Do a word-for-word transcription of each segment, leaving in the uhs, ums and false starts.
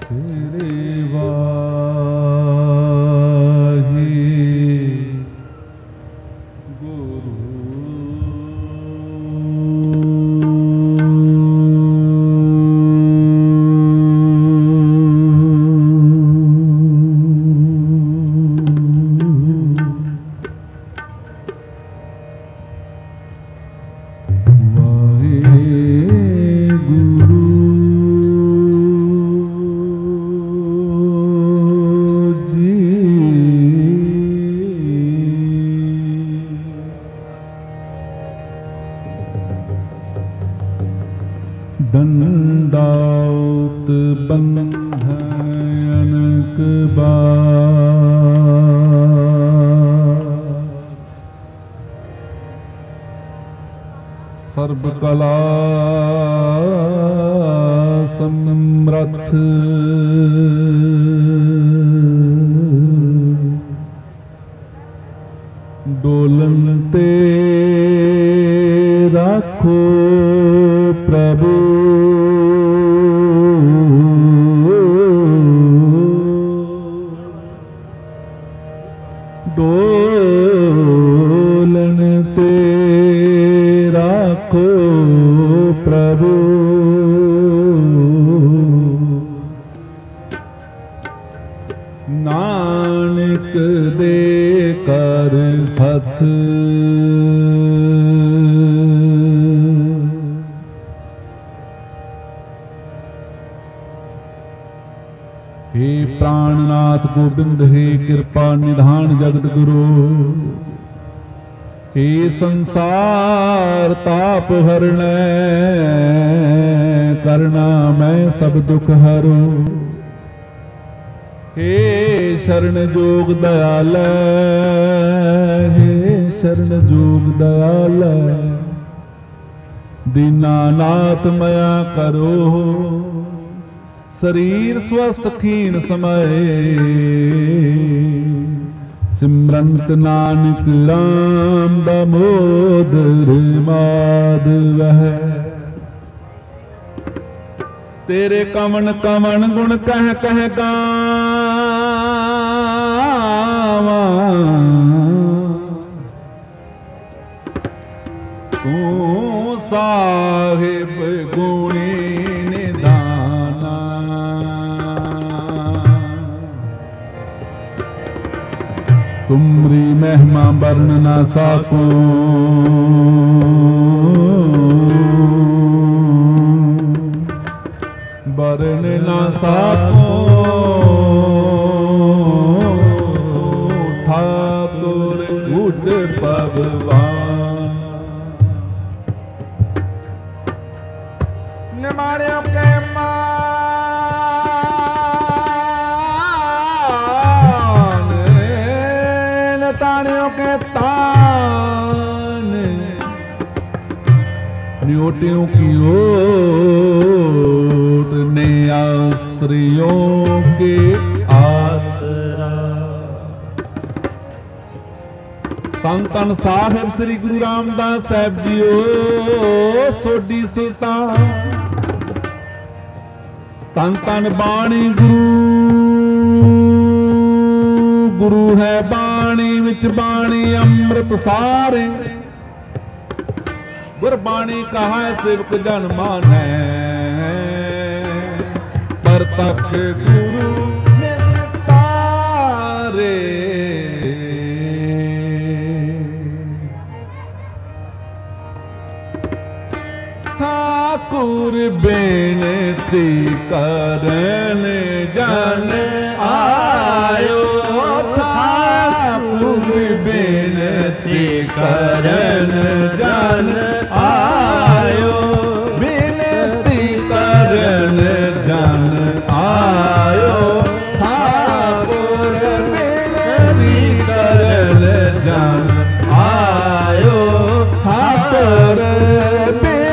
ਸ੍ਰੀ ਵਾਹਿਗੁਰੂ ਦੰਡਾਉਤ ਬੰਧਨ ਅਨਕ ਬਾਰ ਸਰਬ ਕਲਾ ਸਮਰੱਥ ਡੋਲਨ ਤੇ ਰਾਖੋ ਪ੍ਰਭੂ ਡੋਲਨ ਤੇ ਰਾਖੋ ਪ੍ਰਭੂ ਨਾਨਕ ਦੇ ਕਰ ਹੱਥ हे प्राणनाथ गोबिंद हे कृपा निधान जगत गुरु हे संसार ताप हरणै करना मैं सब दुख हरो हे शरण जोग दयाल हे शरण जोग दयाल दीनानाथ मया करो शरीर स्वस्थ खीन समय सिमरंत नानक राम दामोदर माधव तेरे कवन कवन गुण कह कह गावा तू साहिब गुणी तुमरी महिमा वर्ण ना साको वर्ण ना साको ठाकुर उठ भगवान निमाड़ियों के तानियों के तान न्योटियों की ओट ने स्त्रियों के आसरा तन तन साहिब श्री गुरु रामदास साहब जीओ सोडी सीता तन तन बाणी गुरु गुरु है बाणी विच बाणी अमृत सारे गुरबाणी कहा सेवक जन मानै परतख गुरु निस्तारे ठाकुर बेनती करन जन आयो बेनती करन जन आयो बेनती करन जन आयो ठाकुर बेनती करन जन आयो ठाकुर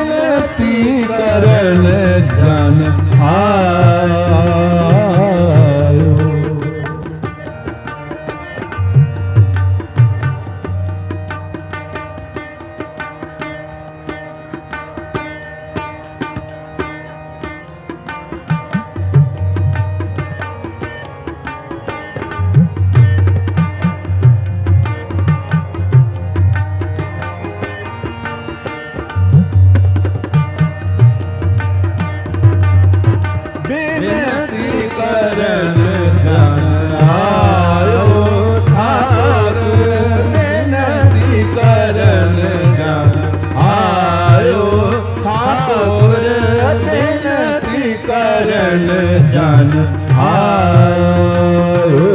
बेनती करन जन आयो जन आयो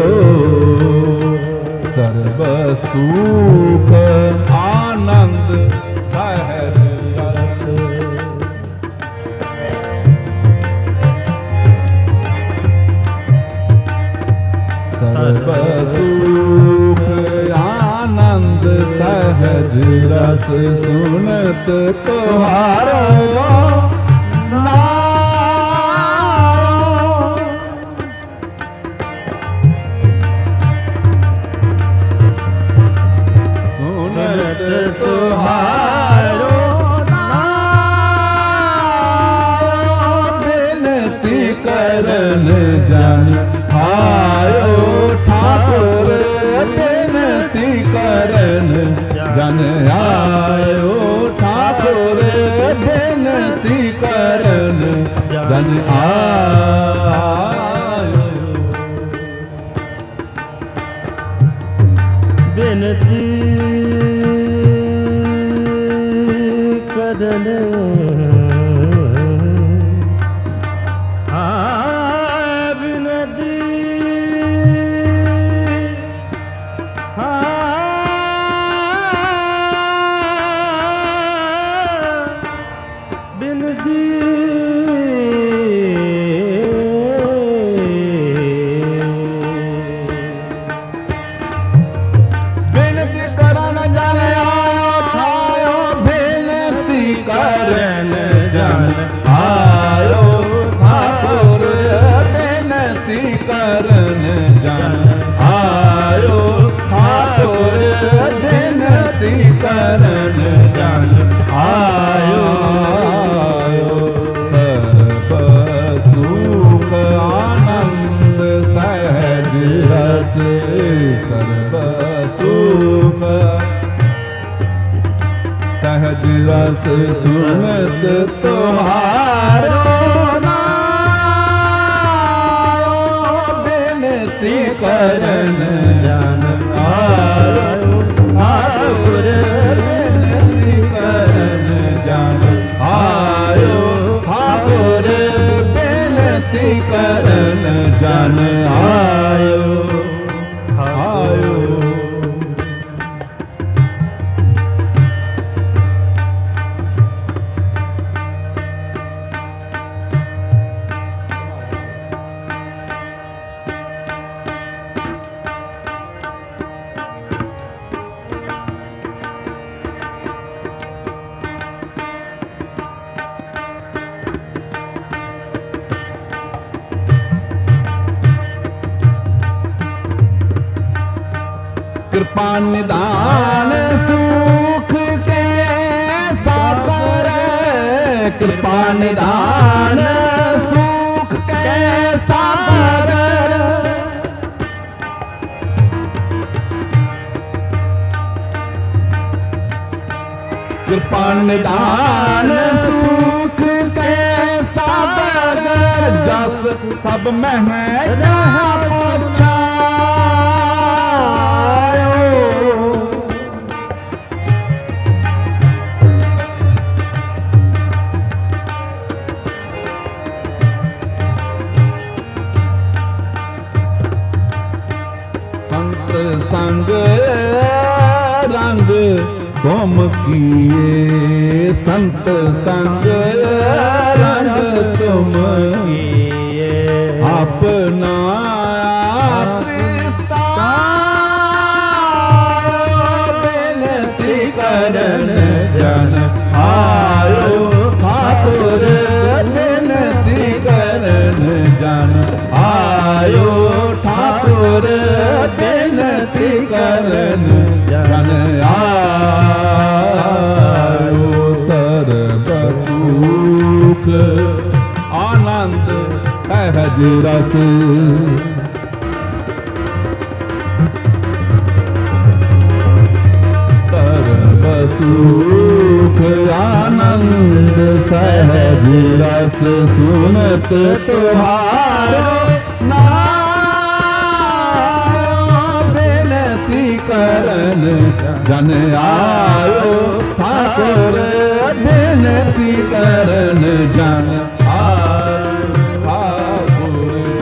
सर्ब सुख आनंद सहज रस सर्ब सुख आनंद सहज रस सुनत तुम्हारा जन आयो ठाकुर बेनती करन जन आयो बेनती करन करन जन आयो सर्ब सुख आनंद सहज रस सर्ब सुख सहज रस सुनत तुम्हारो नायो बेनती करन जन आयो ठाकुर बेनती करन जन आयो ठाकुर बेनती करन जन आयो आयो कृपा निदान सुख के सागर कृपा निदान सुख के सागर कृपा निदान सुख के सागर जस सब मह जहाँ पहुँचा संत संग रंग तुम किए संत संग रंग तुम किए अपना बेनती करन जन आयो ठाकुर बेनती करन जन आयो ठाकुर बेनती करन जन आयो सर्ब सुख आनंद सहज रस सर्ब सुख आनंद सहज रस सुनत तुम्हारो करन जन आयो ठाकुर बेनती करन जन आयो ठाकुर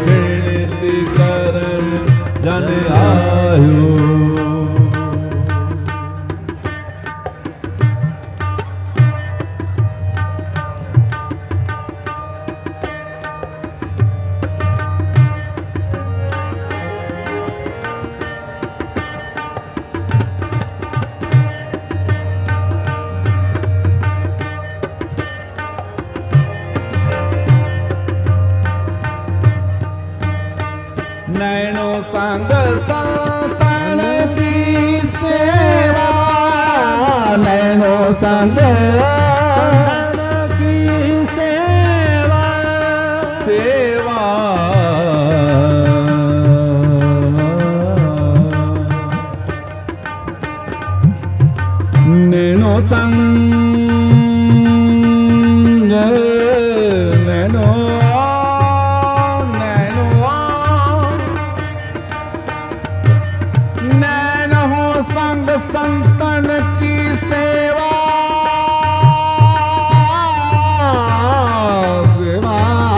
नैनो संग संतन की सेवा, नैनो संग की सेवा, सेवा नैनो संग नैनो नैनो नैनो संग संतन की सेवा, सेवा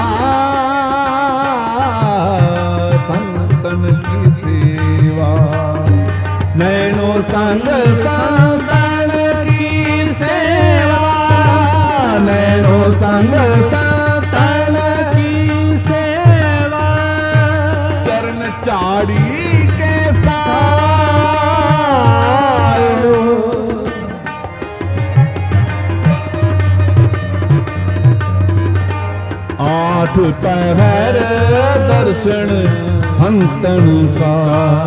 संतन की सेवा, नैनो संग संतन की सेवा, नैनो संग संतन की सेवा, चरण चाड़ी के सायो, आठ पहर दर्शन संतन का,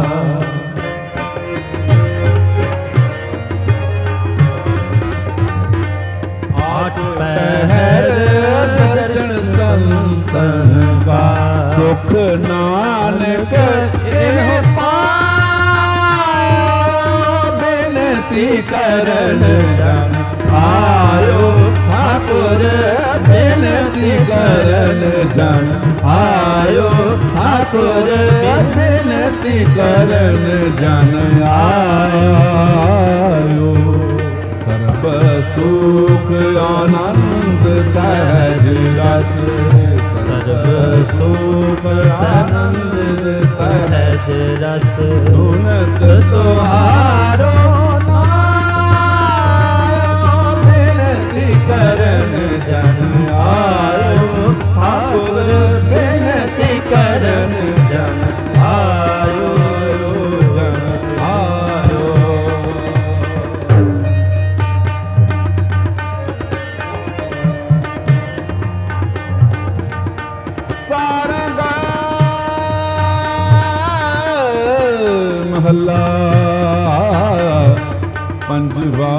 आठ पहर दर्शन संतन का, सुख नानक इन्हें पायो, बेनती करन जन आयो ठाकुर, बेनती करन जन आयो ठाकुर, बेनती करन जन आयो, सर्व सुख आनंद सहज रस, सर्व सुख आनंद सहज रस, सुनत तुम्हारो करन जन आयो ठाकुर, बेनती करन जन आयो जन आयो, सारंगा महला पंजवा,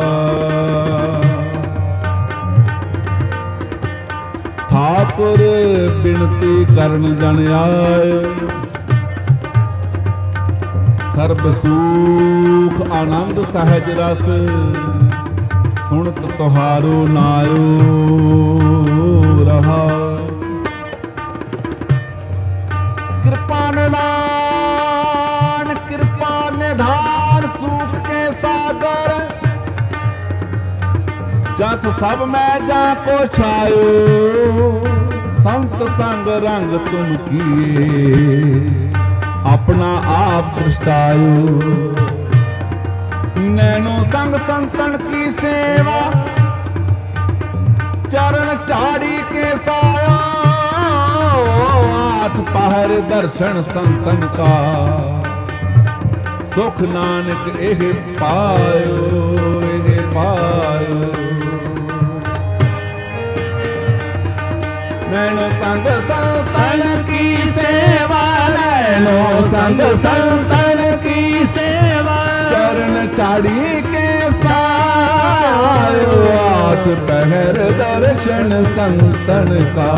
ठाकुर बिनती करन जन आए, सर्ब सुख आनंद सहज रस, सुनत तुहारो नायो रहा, कृपा निधान कृपा निधान सुख के सागर, जस सब मैं जा को छायो, संत संग रंग तुम किए, अपना आप दृष्टायो, नैनो संग संतन की सेवा, चरण चाड़ी के साया, आठ पहर दर्शन संतन का, सुख नानक एह पायो, एह पायो, नैनो संग संतन की सेवा, नैनो संग संतन की सेवा, चरण चाड़ी के सायो, आठ पहर दर्शन संतन का,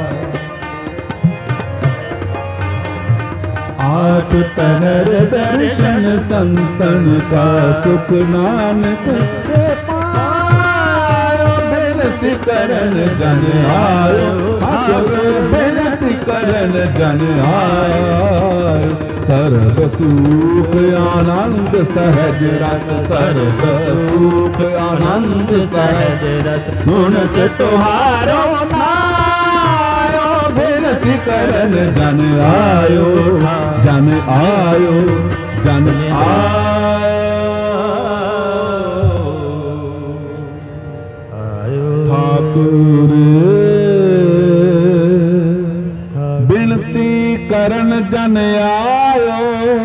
आठ पहर दर्शन संतन का, सुख नानक के पायो, बेनती करन जन आयो ठाकुर, बेनती करन जन आयो, सर्व सुख आनंद सहज रस, सर्व सुख आनंद सहज रस, सुनत तुहारो नायो, बेनती करन जन आयो, जन आयो जन आयो, ठाकुर बिनती करन जन आयो,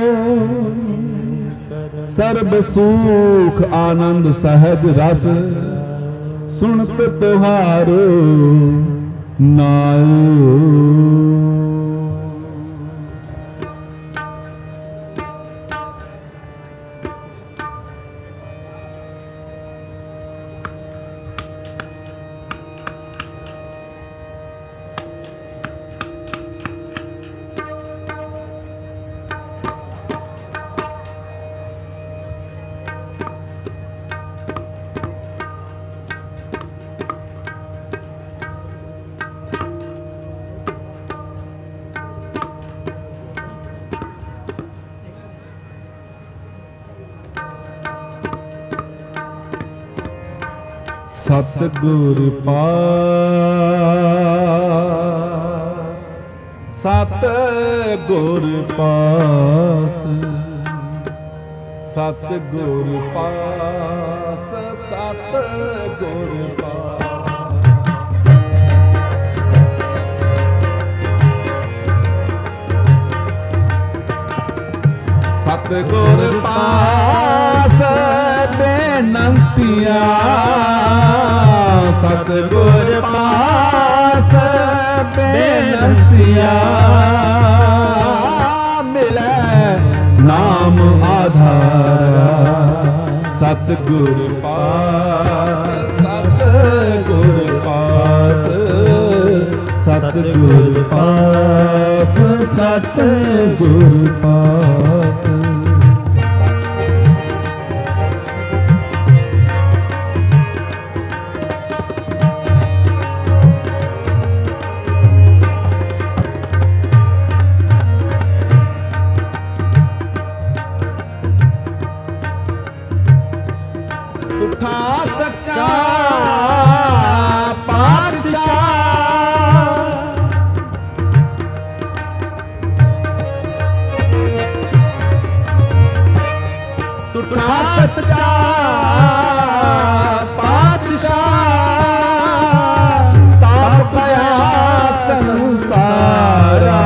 सर्व सुख आनंद सहज रस, सुनत तुहारो नायो। ਸਤਿਗੁਰ ਪਾਸ, ਸਤਿਗੁਰ ਪਾਸ, ਸਤਿਗੁਰ ਪਾਸ, ਸਤਿਗੁਰ ਪਾਸ। ਸਤਿਗੁਰ ਪਾਸ ਬੇਨੰਤੀਆਂ, ਸਤਿਗੁਰ ਪਾਸ ਬੇਨੰਤੀਆਂ, ਮਿਲੈ ਨਾਮ ਆਧਾਰਾ। ਸਤਿਗੁਰ ਪਾਸ, ਸਤਿਗੁਰ ਪਾਸ, ਸਤਿਗੁਰ ਪਾਸ, ਸਤਿਗੁਰ ਪਾਸ। ਤੁਠਾ ਸੱਚਾ ਪਾਤਸ਼ਾਹ, ਤੁਠਾ ਸੱਚਾ ਪਾਤਸ਼ਾਹ, ਤਾਪ ਪਿਆ ਸੰਸਾਰਾ।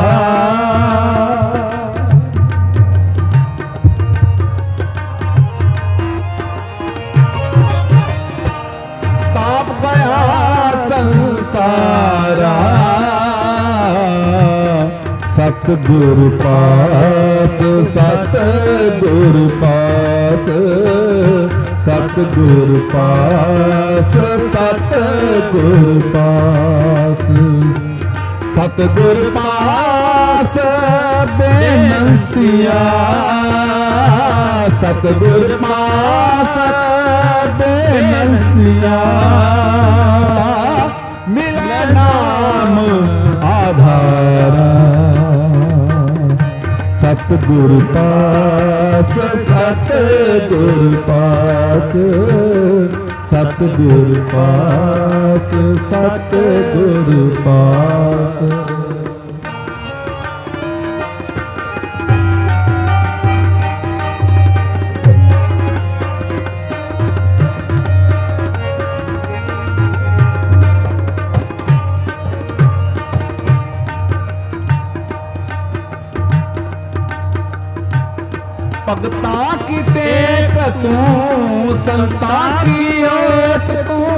ਤਾਪ ਗਿਆ ਸੰਸਾਰਾ। ਸਤਿਗੁਰ ਪਾਸ, ਸਤਿਗੁਰ ਪਾਸ, ਸਤਿਗੁਰ ਪਾਸ, ਸਤਿਗੁਰ ਪਾਸ। ਸਤਿਗੁਰ ਪਾਸ ਬੇਨੰਤੀਆਂ, ਸਤਿਗੁਰ ਪਾਸ ਬੇਨੰਤੀਆਂ, ਮਿਲੈ ਨਾਮ ਆਧਾਰਾ। ਸਤਿਗੁਰ ਪਾਸ, ਸਤਿਗੁਰ ਪਾਸ, ਸਤਿਗੁਰ ਪਾਸ, ਸਤਿਗੁਰ ਪਾਸ। ਭਗਤਾਂ ਕੀ ਟੇਕ ਤੂੰ, ਸੰਤਾਂ ਕੀ ਓਟ ਤੂੰ,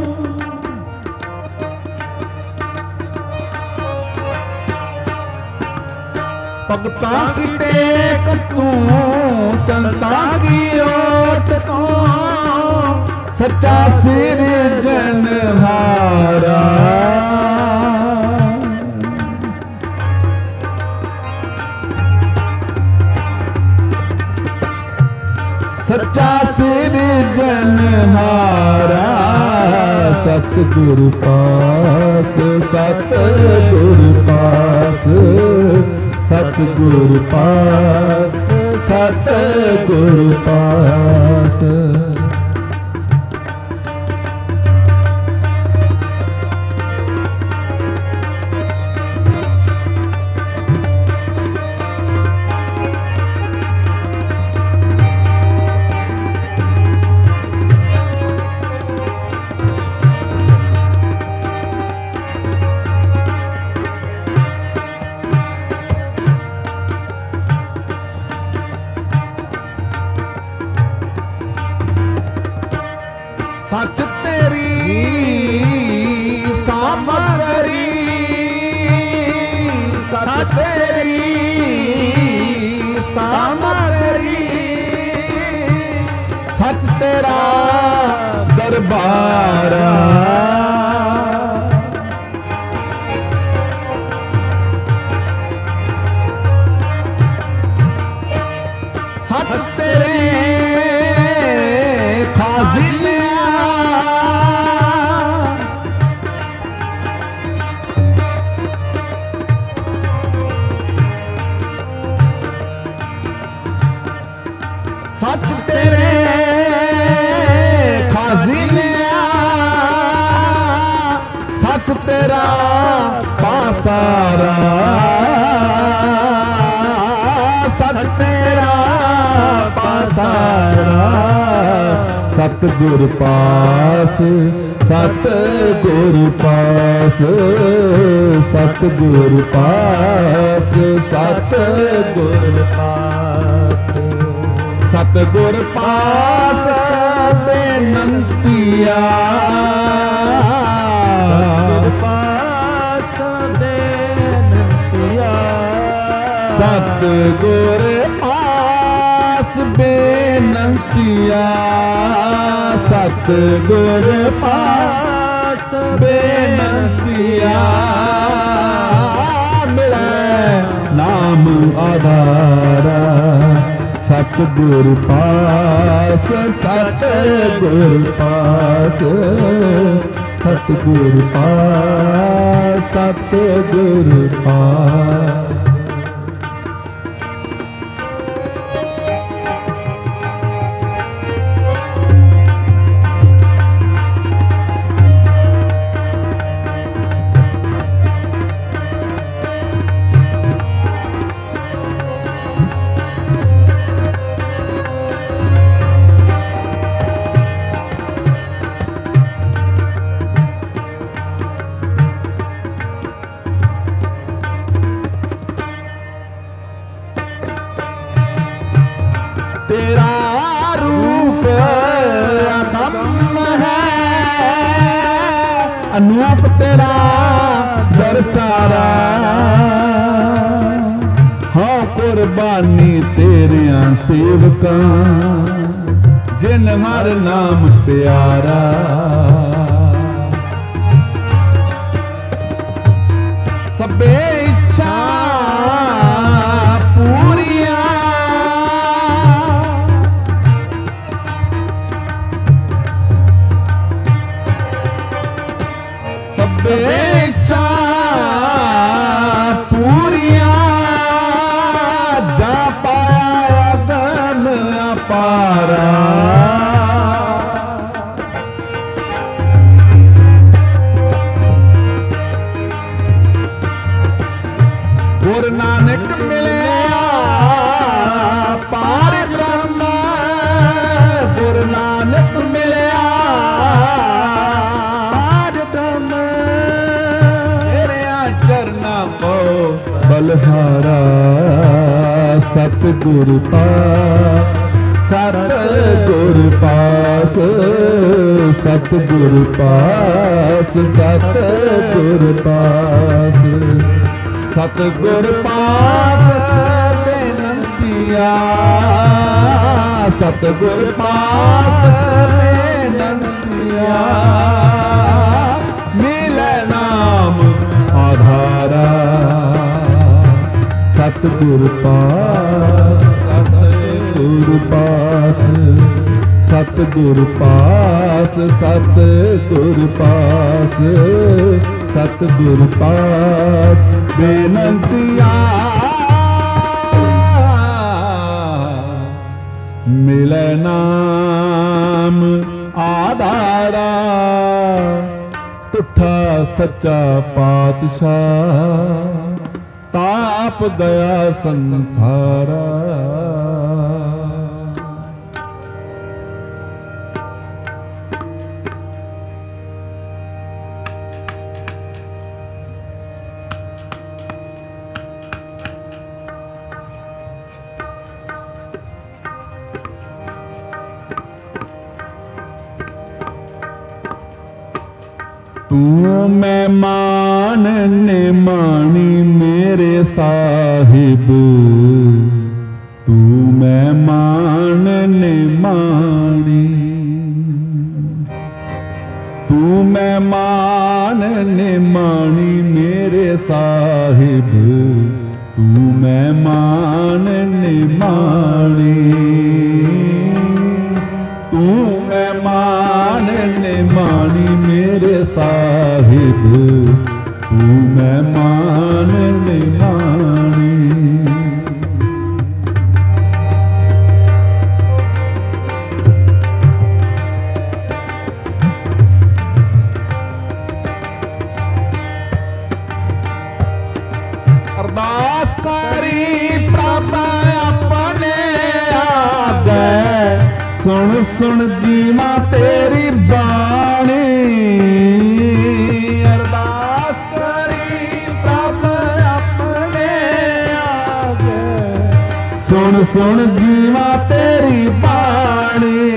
ਭਗਤਾਂ ਕੀ ਟੇਕ ਤੂੰ, ਸੰਤਾਂ ਕੀ ਓਟ ਤੂੰ, ਸੱਚਾ ਸਿਰਜਣਹਾਰਾ। ਸੱਚਾ ਸਿਰਜਣਹਾਰਾ। ਸਤਿਗੁਰ ਪਾਸ, ਸਤਿਗੁਰ ਪਾਸ, ਸਤਿਗੁਰ ਪਾਸ, ਸਤਿਗੁਰ ਪਾਸ। ਸੱਚ ਤੇਰੀ ਸਾਮਗਰੀ, ਸੱਚ ਤੇਰੀ ਸਾਮਗਰੀ, ਸੱਚ ਤੇਰਾ ਦਰਬਾਰਾ। ਸੱਚ ਤੇਰੇ ਖਾਜ਼ਿਨੇ, ਸੱਚ ਤੇਰੇ ਖਾਜ਼ਿਨੇ, ਸਾਰਾ ਸਤਿਗੁਰ ਪਾਸ ਸਤਿਗੁਰ ਪਾਸ ਸਤਿਗੁਰ ਪਾਸ ਸਤਿਗੁਰ ਪਾਸ ਸਤਿਗੁਰ ਪਾਸ ਬੇਨੰਤੀਆ ਸਤਿਗੁਰ ਪਾਸ ਬੇਨੰਤੀਆ ਸਤਿਗੁਰ ਪਾਸ ਬੇਨੰਤੀਆ ਸਤਿਗੁਰ ਪਾਸ ਬੇਨੰਤੀਆ ਮਿਲੈ ਨਾਮ ਆਧਾਰਾ ਸਤਿਗੁਰ ਪਾਸ ਸਤਿਗੁਰ ਪਾਸ ਸਤਿਗੁਰ ਪਾਸ ਸਤਿਗੁਰ ਪਾਸ तेरा रूप अदम्य है अनूप तेरा दरसारा हाँ कुर्बानी तेरिया सेवकां जिन हर नाम प्यारा सबे इच्छा पूरिया इच्छा पूरिया जा पाया अगम अपारा गुरु नानक मिलिया पार ब्रह्म गुरु नानक मिलिया बलहारा सतगुर पास सतगुर पास सतगुर पास सतगुर पास सतगुर पास बेनंतिया सतगुर पास बेनंतिया मिले नाम आधारा सतगुर पास सतगुर पास सतगुर पास सतगुर पास सतगुर पास बेनंतिया मिले नाम आधारा तुठा सच्चा पातशाह ताप दया संसारा तू मेहमान ने मानी मेरे साहिब तू मेहमान ने मानी तू मेहमान ने मानी मेरे साहिब तू मेहमान ने मानी तू मेहमान ने मानी मेरे साहिब तू मेहमान ने मानी अरदास करी प्रभ अपने आ गए सुन सुन जीवा तेरी बाणी अरदास करी प्रभ अपने आगे सुन सुन जीवा तेरी बाणी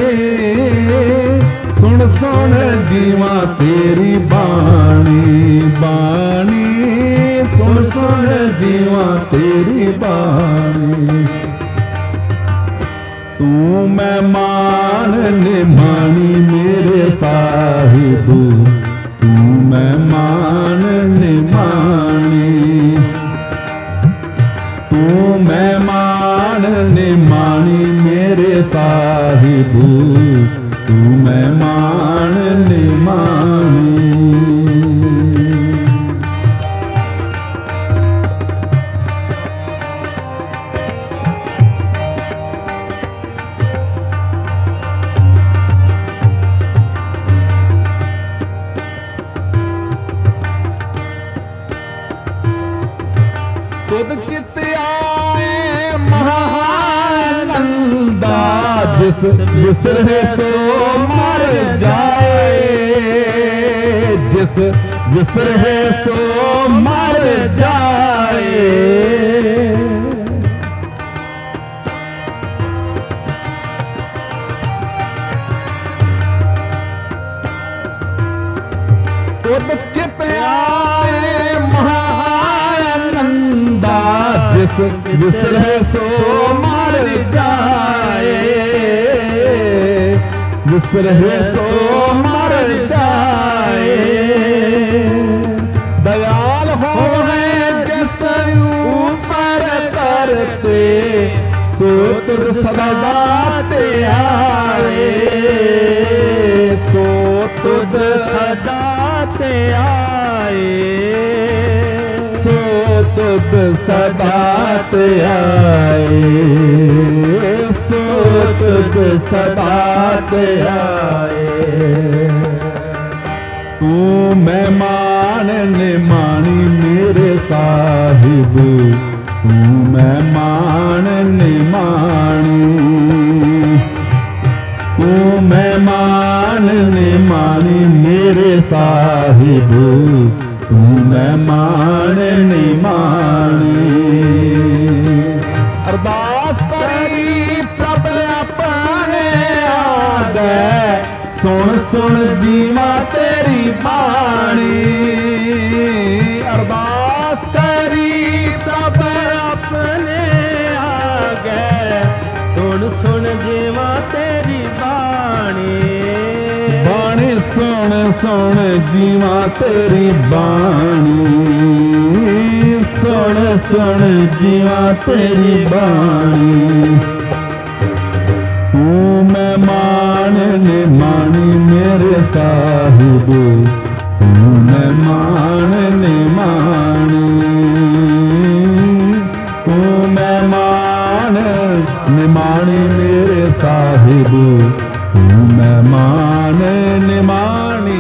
सुन सुन जीवा तेरी बाणी बाणी सुन सुन जीवा तेरी बाणी तू मेहमान निमानी मेरे साहिब तू मेहमान निमानी तू मेहमान निमानी मेरे साहिब तू मेहमान निमानी खुद चित आए महानंदा जिस विसरे सो मर जाए जिस विसरे सो मर जाए खुद चित आए महानंदा जिस विसरे सो मर जाए विसरे सो मर जाए दयाल हो जिस ऊपर करते सो तुझ सदा ते आए सो तुझ सदा ते आए सो तुझ सदा ते आए सो तुझ सदा ते आए तू मेहमान निमानी मेरे साहिब तू मेहमान निमानी तू मेहमान निमानी मेरे साहिब तू मेहमान निमानी अरदास करी प्रभ अपने आगे सुन सुन जीवा तेरी बाणी अरदास करी प्रभ अपने आगे सुन सुन जीवा तेरी बाणी बाणी सुन सुन जीवा तेरी बाणी सुन सुन जीवा तेरी बाणी तू मेहमान निमानी मेरे साहिब तू मेहमान निमानी तू मेहमान निमानी मेरे साहिब तू मेहमान निमानी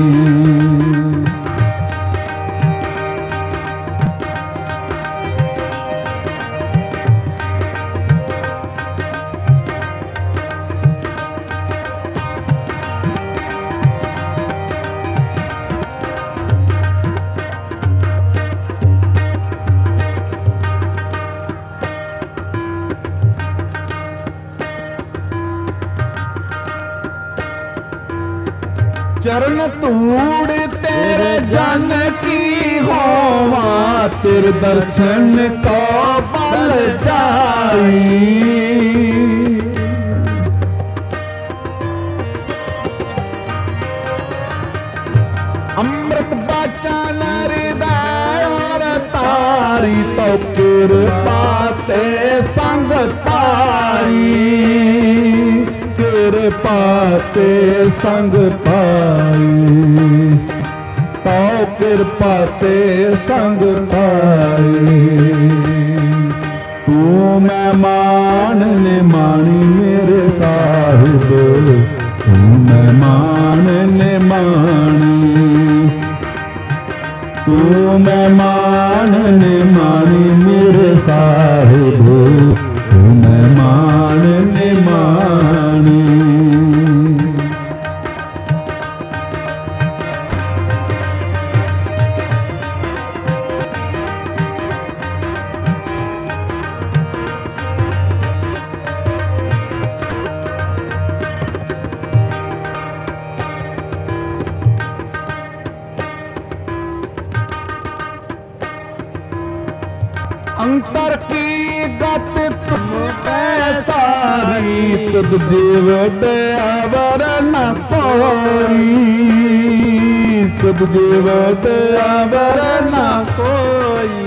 चरण धूड़ तेरे जन की होवा तेरे दर्शन को बल जाई अमृत बचन हृदय और तारी तो कृपा ते संग पारी कृपा ते संग पाई तो कृपा ते संग पाई तू मेहमान निमानी मेरे साहिब तू मेहमान निमानी तू मेहमान निमानी मेरे साहिब तू मेहमान निमानी अंतर की गत तुम पे सारी, तुद जीव दयावर न कोई, तुद जीव दयावर न कोई।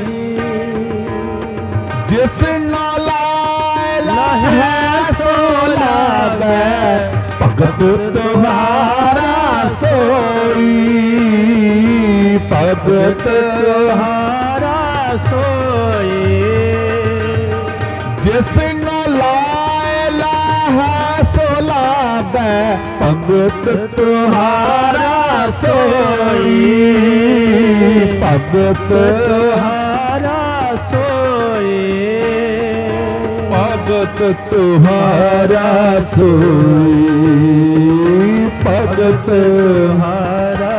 जिस न लाए लाहे सो लागै, भगत तुम्हारा सोई, भगत तुम्हारा सोई। जिस न लाए लाहा सो लागै, भगत तुम्हारा सोई, भगत तुम्हारा सोई, भगत तुम्हारा सोई, भगत तुम्हारा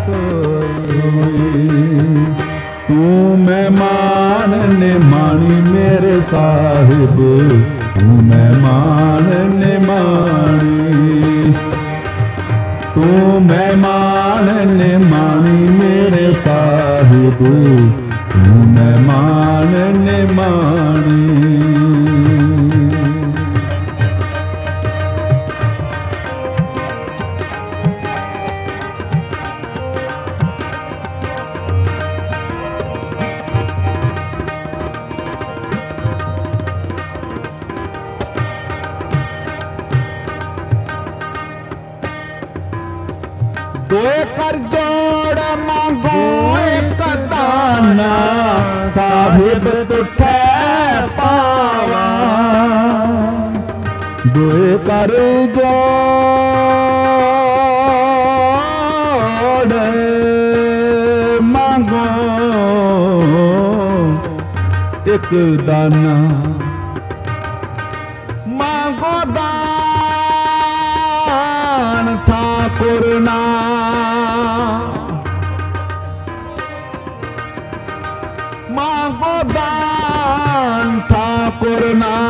सोई। तू मेहमान ने मानी मेरे साहिब, तू मेहमान ने मानी, तू मेहमान ने मानी मेरे साहिब, तू मेहमान ने मानी। दो कर जोड़ मांगो एक दाना, साहिब तुठे पावा। दो कर जोड़ मांगो एक दाना, मांगो दान ठाकुर ना, मांगो दान ठाकुर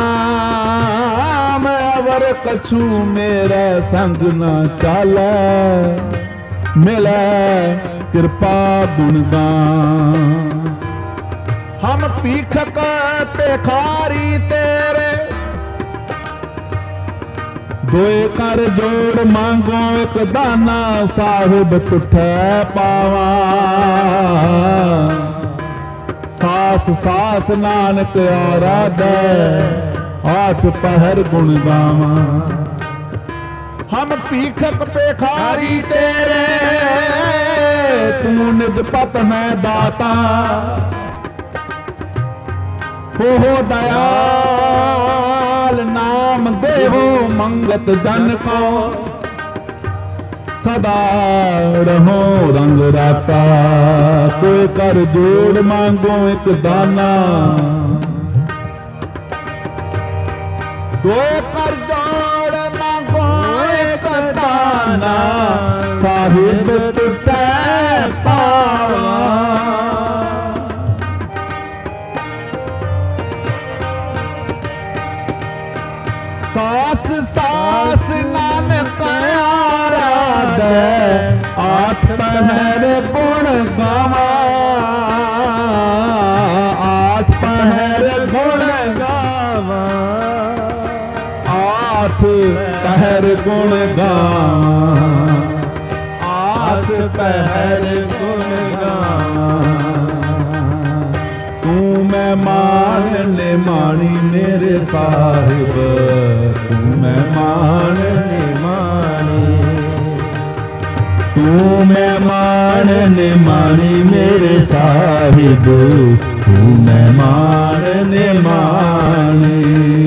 नाम। अवर कछु मेरा संग न चाले, मिले कृपा गुणगान। हम पीखक पेखारी तेरे, दोए कर जोड़ मांगो एक दाना, साहिब तुठे पावा। सास सास नानक आराधे, आठ पहर गुण गावा। हम पीखक पेखारी तेरे, तू निज पत है दाता। हो हो दयाल नाम देहो मंगत जन को, सदा रहो रंग राता। कोई कर जोड़ मांगो एक दाना, दो कर जोड़ मांगो एक दाना, साहिब तुठे पावा। सास सास नानक आराधे, आठ पहर गुण गावा। आठ पहर गुण गावा, आठ पहर गुण गावा। आठ पहर गुण गावा। तू मेहमान ने मानी मेरे साहिब, तू मेहमान ने मानी। तू मेहमान ने मानी मेरे साहिब, तू मेहमान ने मानी।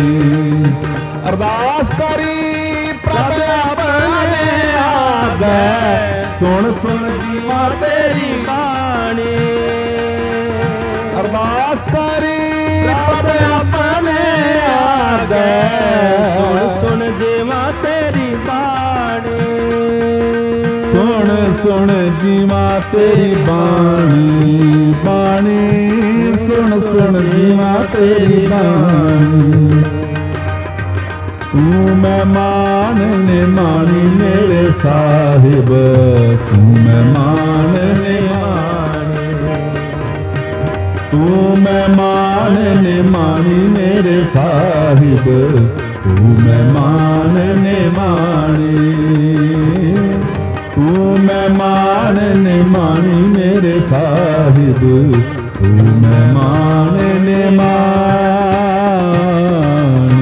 अरदास करी प्रभ अपने आ गए, सुन सुन जीवा तेरी बाणी। अरदास करी प्रभ अपने आ गए, सुन सुन जीवा तेरी बाणी। सुन सुन जीवा तेरी बाणी, बाणी सुन सुन जीवा तेरी बाणी। तू मेहमान ने मानी मेरे साहिब, तू मेहमान ने मानी। तू मेहमान ने मानी मेरे साहिब, तू मेहमान ने मानी, तू मेहमान ने मानी मेरे साहिब, तू मेहमान ने मानी।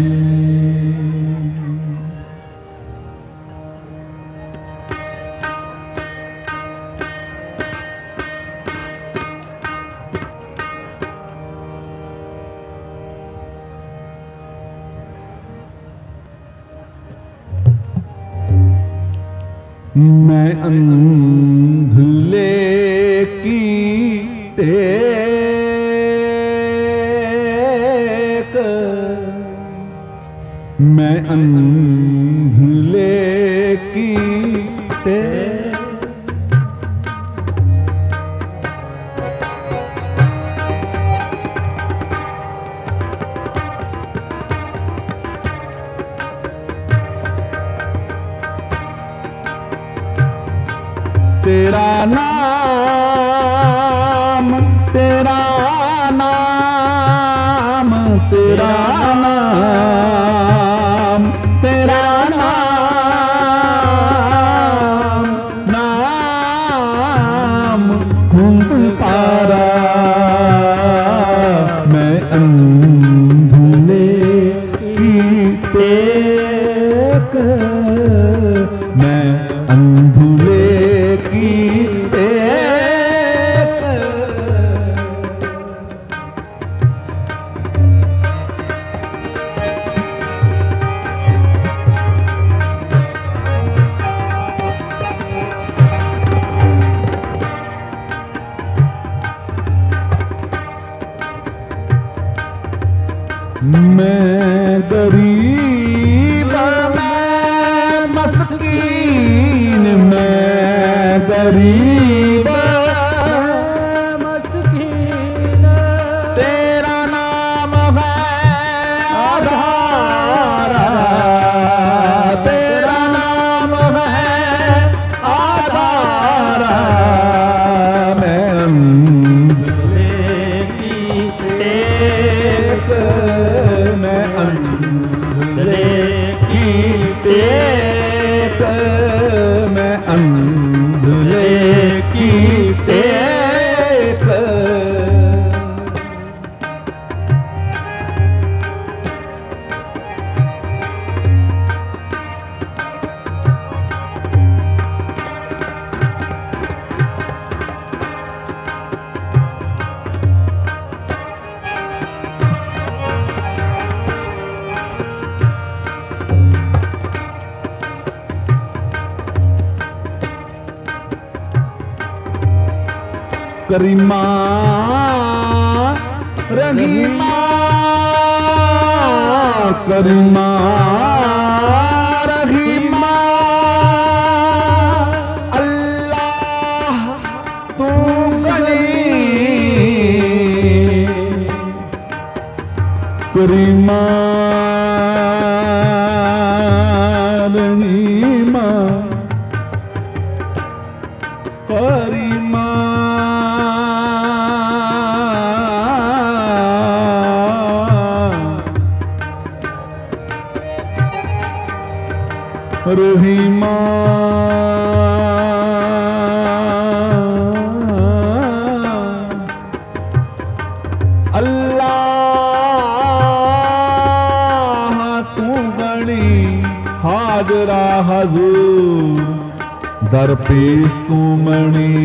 मैं अंधले की टेक, मैं अंधले की टेक, तेरा नाम, तेरा नाम, तेरा नाम, तेरा नाम, नाम धुंध तारा, मैं अंधुले की टेक, मैं अंधुले की टेक। मैं गरीब, मैं मस्कीन, मैं गरीब मस्कीन, तेरा नाम है आधार, तेरा नाम है आधार, मैं अंधले की टेक, मैं अंधले की टेक, मैं अंधले की टेक। करीमा रहीमा, करीमा रहीमा, अल्लाह तू गनी, करीमा रहीमा, करीमा रहीमा, अल्लाह तू गणी, हाजरा हजूर दर पेश तू मणि,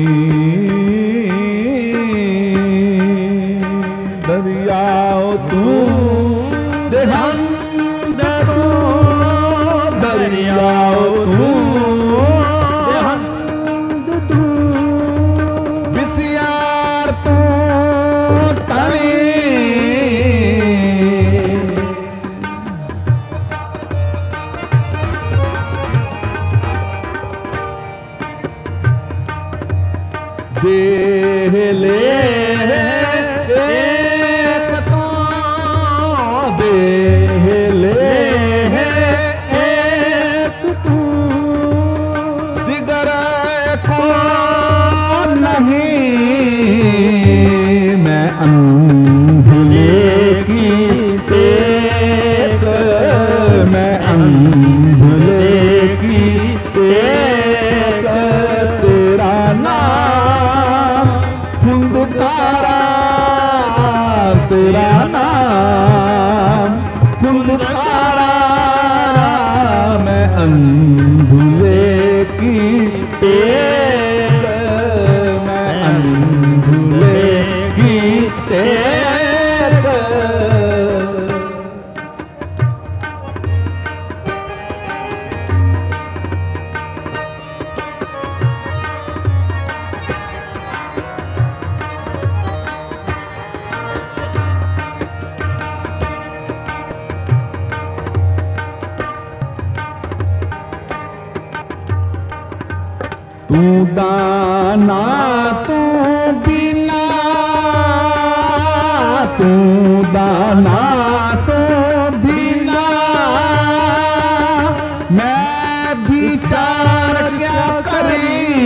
दरियाओ तू देहंद तू, दरियाओ तू देहंद तू, बिसियार तू तणी, देह ले एक तो, देह ले एक तू, दिगर को नहीं, नाम कुंदकारा मैं अंधुले की टेक मैं अंधुले की टेक तू दाना तू बिना तू दाना तू बिना मैं विचार क्या करी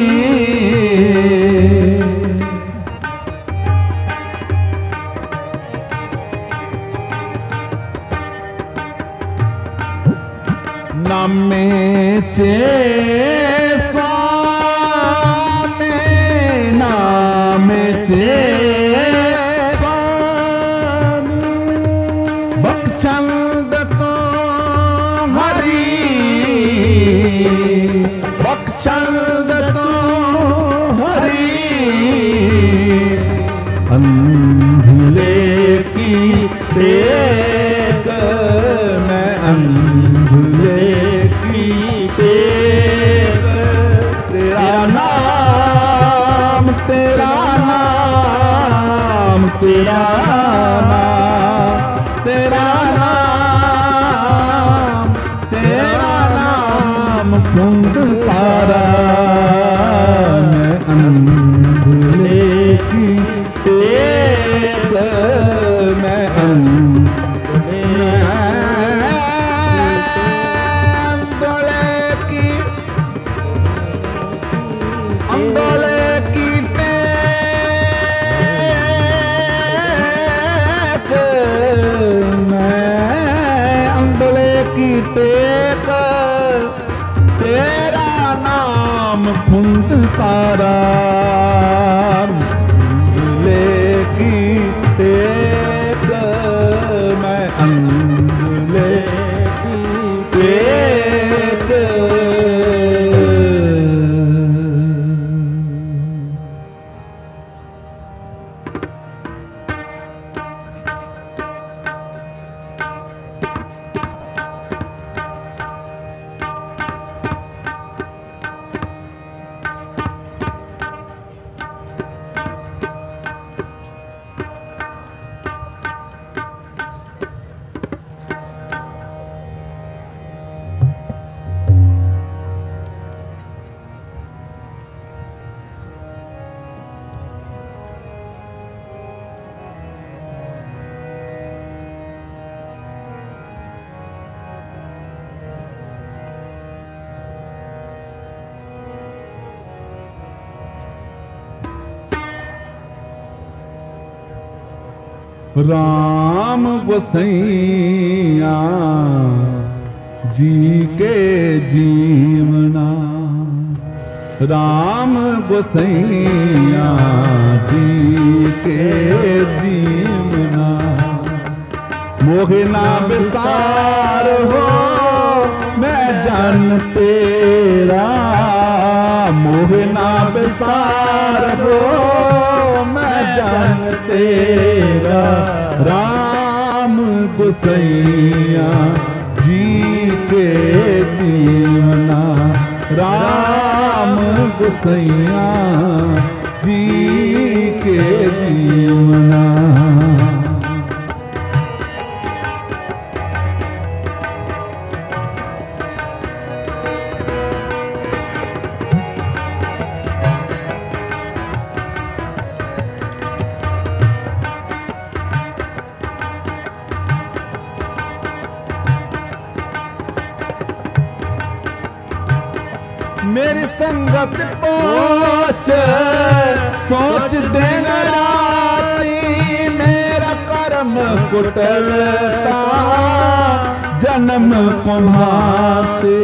नामे चे बख्शंद तो हरी बख्शंद तो हरी अंधुले की टेक मैं अंधुले की टेक तेरा नाम तेरा नाम तेरा नाम तेरा नाम तेरा नाम कुंदकारा मैं अंधुले की टेक मैं अंधुले की अंधुले की टेक तेरा नाम कुंदकारा अंधुले की टेक मैं अंधुले की टेक राम गोसैया जी के जीवना राम गोसैया जी के जीवना मोहना विसार हो मैं जान तेरा मोहना विसार हो मैं जान तेरा राम गोसैया जी के जीवना राम गोसैया जी के जीवना मेरी संगत पहुंच सोच दिन राती मेरा कर्म कुटलता जन्म को भांति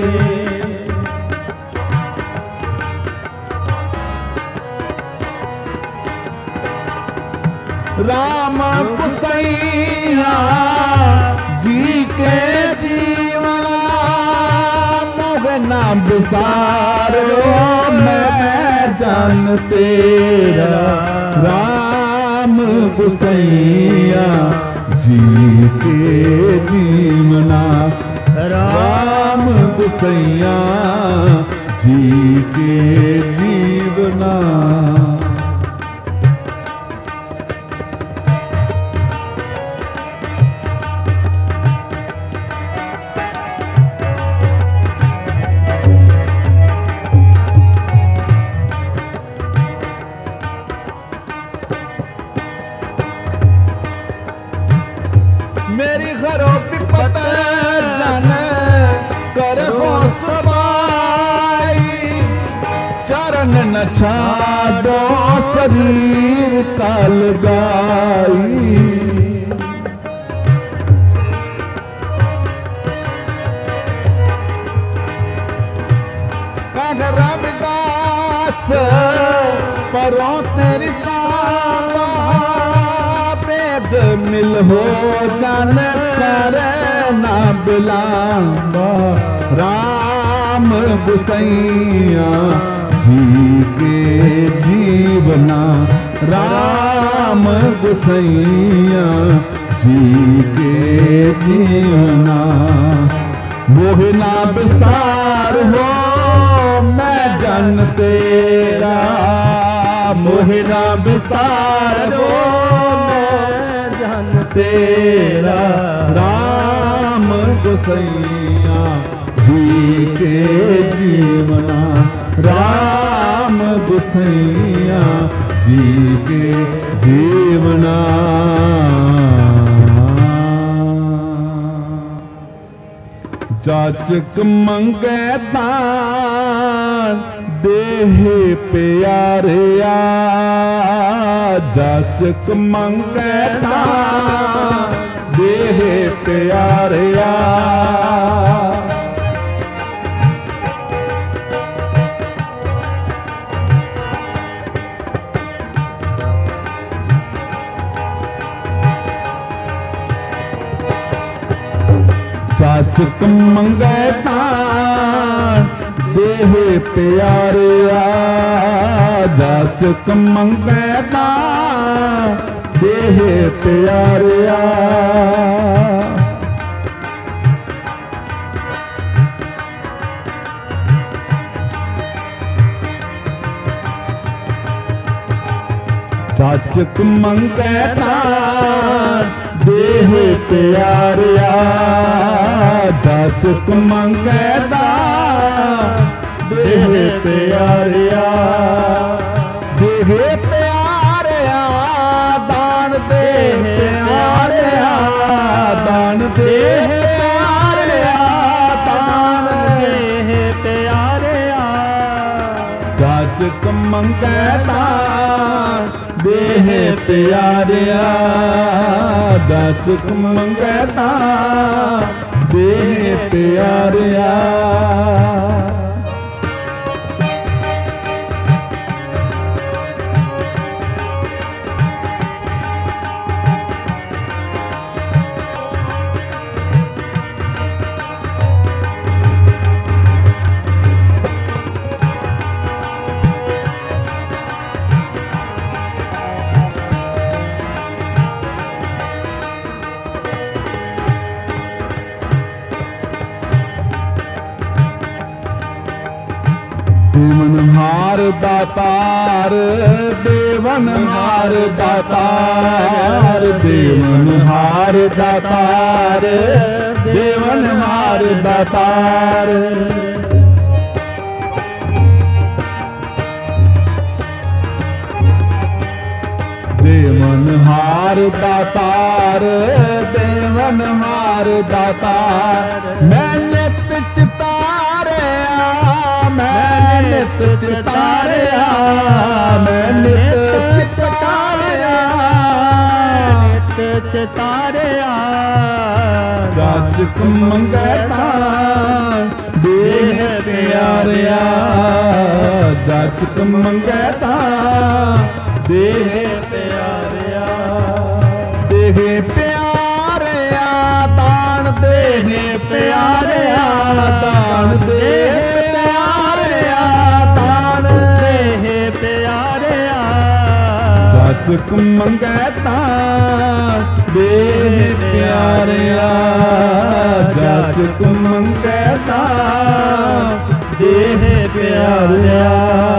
राम गोसैया गुसैया जी के जीवना मोह ना बिसारो मैं जान तेरा राम गुसैया जी के जीवना राम गुसैया जी के जीवना। मेरी घरों विपत जन कर हो सुबाई चरण न छाड़ो शरीर काल गाई। कह रविदास परो तेरी सामा मिल हो जन कर ना बिलावा राम गुसैया जी के जीवना राम गुसैया जी के जीवना। मोहना बिसार हो मैं जन तेरा मोहना बिसार हो तेरा राम गुसैया जी के जीवना राम गुसैया जी के जीवना। जाचक मंगे दान देह प्यारिया जाचक मंगे दान देह प्यारिया। जाचक मंगे दान देह प्यारिया जाचक मंगे दान देह प्यारिया। जाचक मंगे दान देह प्यारिया जाचक मंगे दान देह प्यारिया। देह प्यारिया दान दे प्यारिया दान दे प्यारिया दान दे प्यारिया। जाचक मंगे दान देह प्यारिया जाचक मंगे दान देह प्यारिया। देवनहार दातार देवनहार दातार देवनहार दातार देवनहार दातार। देवनहार दातार देवनहार दातार। मैं नित चितारिया मैं नित चितारिया मैं नित चितारिया नित चितारिया। जाचक मंगे दान देह प्यारिया जाचक मंगे दान देह प्यारिया देह प्यारिया ਜਾਚਕ ਮੰਗੈ ਤਾਂ ਦੇਹ ਪਿਆਰਿਆ, ਜਾਚਕ ਮੰਗੈ ਤਾਂ ਦੇਹ ਪਿਆਰਿਆ।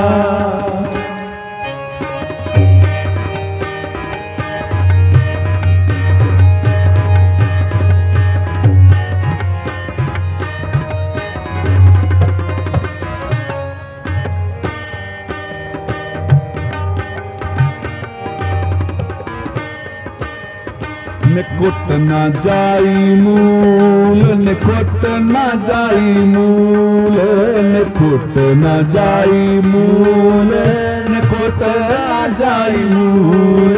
ਨਿਕੁੱਟ ਨਾ ਜਾਈ ਮੂਲ, ਨਿਕੁੱਟ ਨਾ ਜਾਈ ਮੂਲ, ਨਿਕੁੱਟ ਨਾ ਜਾਈ ਮੂਲ, ਨਿਕੁੱਟ ਨਾ ਜਾਈ ਮੂਲ।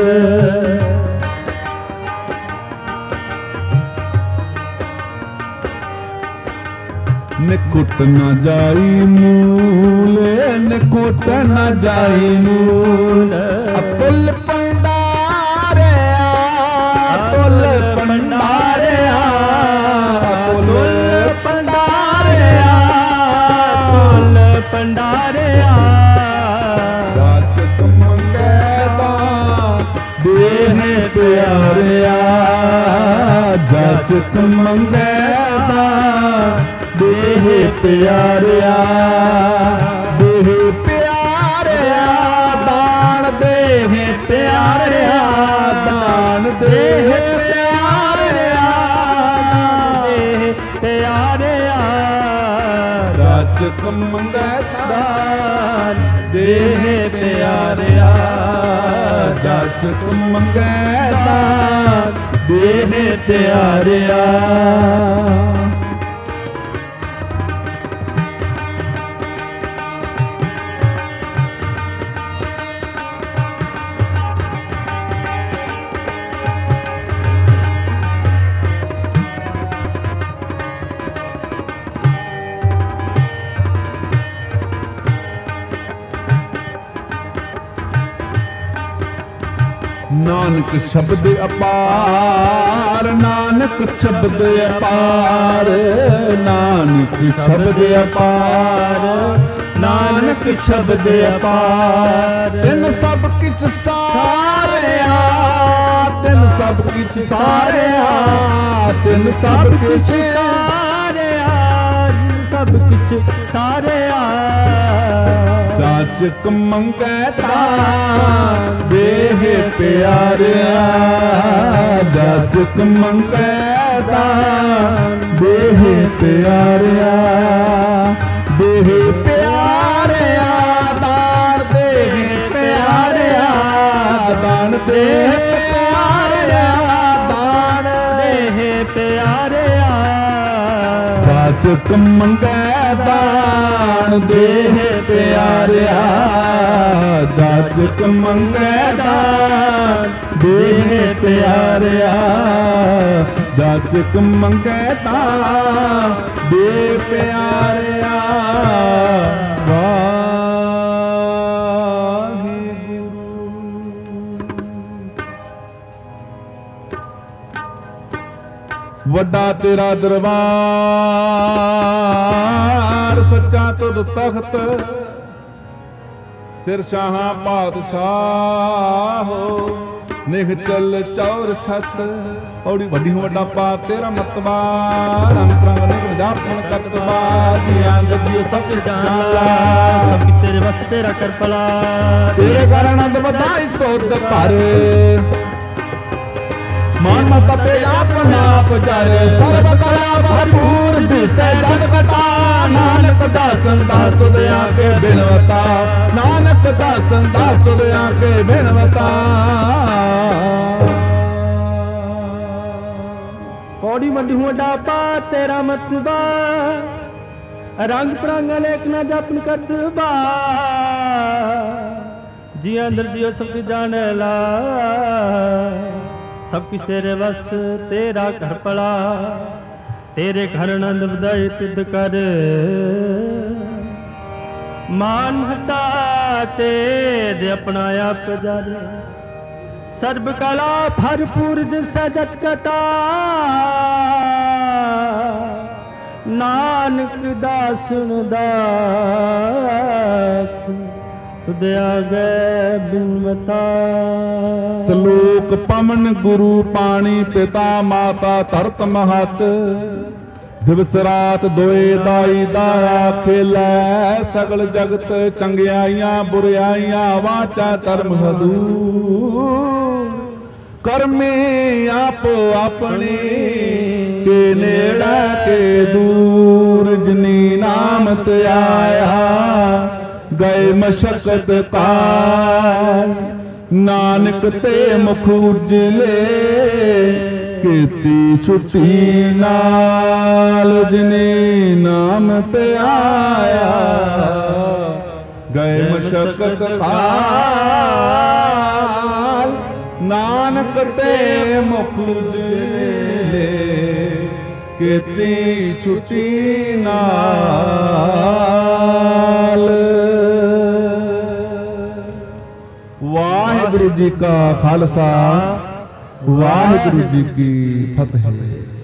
ਨਿਕੁੱਟ ਨਾ ਜਾਈ ਮੂਲ, ਨਿਕੁੱਟ ਨਾ ਜਾਈ ਮੂਲ। ਅਤੁਲ ਭੰਡਾਰਿਆ, ਅਤੁਲ ਭੰਡਾਰਿਆ, ਅਤੁਲ ਭੰਡਾਰਿਆ, ਅਤੁਲ ਭੰਡਾਰਿਆ। ਜਾਚਕ ਮੰਗੈ ਤਾਂ ਦੇਹ ਪਿਆਰਿਆ, ਜਾਚਕ ਮੰਗੈ ਤਾਂ ਦੇਹ ਪਿਆਰਿਆ। ਦੇਹ ਪਿਆਰਿਆ, ਦਾਨ ਦੇਹ ਪਿਆਰਿਆ, ਦਾਨ ਦੇਹ ਪਿਆਰਿਆ, ਦੇਹ ਪਿਆਰਿਆ। ਜਾਚਕ ਮੰਗੈ ਦਾਨ ਦੇਹ ਪਿਆਰਿਆ, ਜਾਚਕ ਮੰਗੈ ਦਾਨ ਦੇਹ ਪਿਆਰਿਆ। ਨਾਨਕ ਸ਼ਬਦ ਅਪਾਰ, ਨਾਨਕ ਸ਼ਬਦ ਅਪਾਰ, ਨਾਨਕ ਸ਼ਬਦ ਅਪਾਰ, ਨਾਨਕ ਸ਼ਬਦ ਅਪਾਰ। ਤਿਨ ਸਭ ਕਿਛ ਸਾਰਿਆ, ਤਿਨ ਸਭ ਕਿਛ ਸਾਰਿਆ, ਤਿਨ ਸਭ ਕਿਛ ਸਾਰਿਆ, ਸਭ ਕਿਛ ਸਾਰਿਆ। ਜਾਚਕ ਮੰਗੈ ਤਾਂ ਦੇਹ ਪਿਆਰਿਆ, ਜਾਚਕ ਮੰਗੈ ਤਾਂ ਦੇਹ ਪਿਆਰਿਆ। ਦੇਹ ਪਿਆਰਿਆ, ਦਾਨ ਦੇਹ ਪਿਆਰਿਆ, ਦਾਨ ਦੇਹ ਪਿਆਰਿਆ, ਦਾਨ ਦੇਹ ਪਿਆਰਿਆ। ਜਾਚਕ ਮੰਗੈ ਦਾਨ ਦੇਹ ਪਿਆਰਿਆ, ਜਾਚਕ ਮੰਗੈ ਦਾਨ ਦੇਹ ਪਿਆਰਿਆ, ਜਾਚਕ ਮੰਗੈ ਦਾਨ ਦੇਹ ਪਿਆਰਿਆ। ਵਾਹਿਗੁਰੂ। ਵੱਡਾ ਤੇਰਾ ਦਰਬਾਰ, ਸੱਚਾ ਤੁਧ ਤਖਤ, ਸਿਰ ਸ਼ਾਹਾਂ ਭਾਰਤ ਸ਼ਾਹੋ, ਨਿਹਚਲ ਚੌਰ ਛਤ। ਔੜੀ ਵੱਡੀ ਨੂੰ ਵੱਡਾ ਪਾ ਤੇਰਾ ਮਤਬਾ, ਰੰਗ ਪ੍ਰੰਗ ਨਿਗਮ ਜਾਪ ਮਨ ਕਤਬਾ। ਜੀਆਂ ਜੀਓ ਸਭ ਕੁਛ ਜਾਣਲਾ, ਸਭ ਕਿਛ ਤੇਰੇ ਵਸ ਤੇਰਾ ਕਰ ਭਲਾ। ਤੇਰੇ ਘਰ ਆਨੰਦ ਵਧਾਈ ਤੋਦ ਭਰ, ਮਨ ਮਤ ਤੇ ਆਪਨਾ ਪਚਾਰ। ਸਰਬ ਕਲਾ ਭਰਪੂਰ ਦਿਸੈ ਜਗ ਕਟਾ, ਨਾਨਕ ਦਾਸਨ ਦਾਸ ਤੁਧ ਆਕੇ ਬਿਨਵਤਾ, ਨਾਨਕ ਦਾਸਨ ਦਾਸ ਤੁਧ ਆਕੇ ਬਿਨਵਤਾ। ਪੌੜੀ ਮੰਡੀ ਵੱਡਾ ਪਾ ਤੇਰਾ ਮਤਬਾ, ਰੰਗ ਪ੍ਰੰਗ ਅਨੇਕ ਨਾ ਜਪਨ ਕਤਬਾ। ਜੀ ਅੰਦਰ ਜਿਉ ਸਭ ਜਾਣ ਲਾ, ਸਭ ਕੁਛ ਤੇਰੇ ਵਸ ਤੇਰਾ ਘਰ ਭਲਾ। ਤੇਰੇ ਘਰ ਆਨੰਦ ਵਧਾਏ ਤਿਦ ਕਰ, ਮਾਨ ਹਟਾ ਤੇਰੇ ਆਪਣਾ ਆਪ ਜਾਰੇ। ਸਰਬ ਕਲਾ ਭਰਪੂਰ ਦਿਸੈ ਜਤ ਕਟਾ, ਨਾਨਕ ਦਾਸਨ ਦਾਸ ਤੁਧ ਆਗੇ ਬਿਨਵਤਾ। ਸਲੋਕ ਪਵਨ ਗੁਰੂ ਪਾਣੀ ਪਿਤਾ ਮਾਤਾ ਧਰਤ ਮਹਤ। ਦਿਵਸ ਰਾਤ ਦੋਏ ਦਾਈ ਦਾਇਆ ਖੇਲੈ ਸਗਲ ਜਗਤ ਚੰਗਿਆਈਆਂ ਬੁਰਿਆਈਆਂ ਵਾਚਾ ਧਰਮ ਹਦੂਰ। ਕਰਮੀ ਆਪੋ ਆਪਣੀ ਕੇ ਨੇੜਾ ਕੇ ਦੂਰ। ਜਿਨੀ ਨਾਮ ਧਿਆਇਆ ਗਏ ਮਸ਼ਕਤ ਕਾਲ। ਨਾਨਕ ਤੇ ਮੁਖ ਉਜਲੇ ਕੀਤੀ ਛੁੱਟੀ ਨਾਲ। ਜਿਨੀ ਨਾਮ ਧਿਆਇਆ ਗਏ ਮਸ਼ਕਤ ਕਾਲ। ਨਾਨਕ ਤੇ ਮੁਖ ਉਜਲੇ ਕੀਤੀ ਛੁੱਟੀ ਨਾਲ। ਵਾਹਿਗੁਰੂ ਜੀ ਕਾ ਖਾਲਸਾ, ਵਾਹਿਗੁਰੂ ਜੀ ਕੀ ਫਤਿਹ।